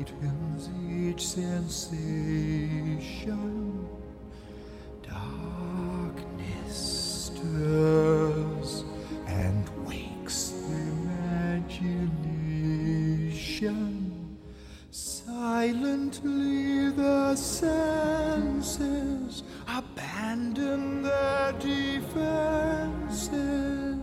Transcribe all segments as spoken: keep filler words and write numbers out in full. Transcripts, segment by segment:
lightens each sensation. Darkness stirs and wakes imagination. Silently the senses abandon their defenses.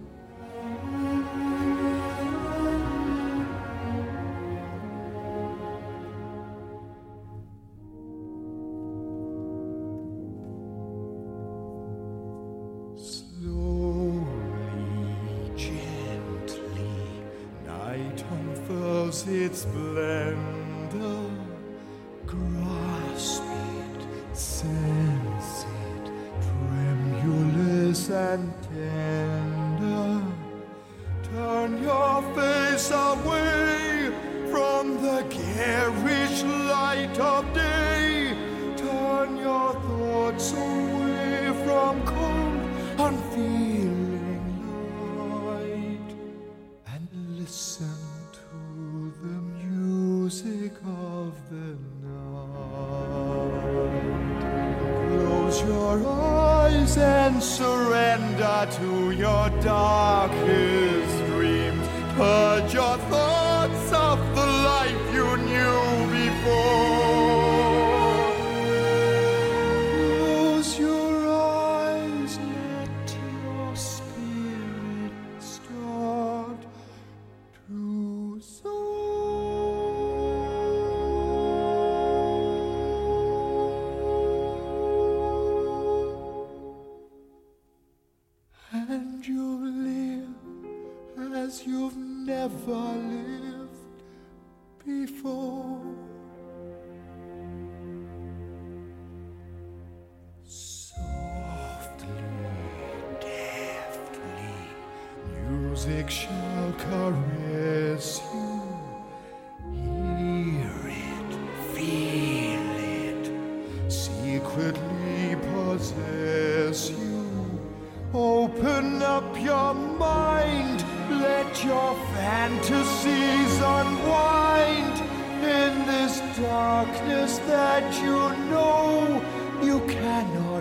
Its splendor, grasp it, sense it, tremulous and tender. Turn your face away from the garish light of day. Turn your thoughts away from cold, unfeeling light, and listen the music of the night. Close your eyes and surrender to your darkest dreams. Purge your thoughts of the life you knew before. Close your eyes, let your spirit start to soar. And you'll live as you've never lived before. Softly, deftly, music shall caress you. Hear it, feel it, secretly possess you. Open up your mind, let your fantasies unwind. In this darkness that you know you cannot